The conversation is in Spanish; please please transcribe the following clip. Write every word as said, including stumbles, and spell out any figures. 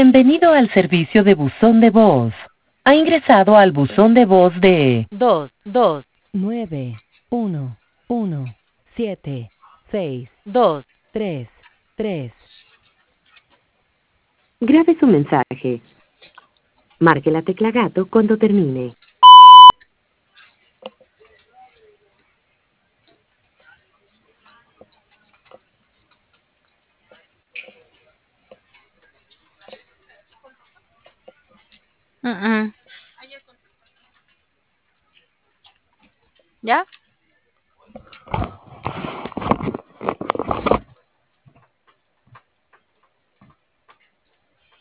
Bienvenido al servicio de buzón de voz. Ha ingresado al buzón de voz de dos dos nueve uno uno siete seis dos tres tres. Grabe su mensaje. Marque la tecla gato cuando termine. Mm, mm. ¿Ya?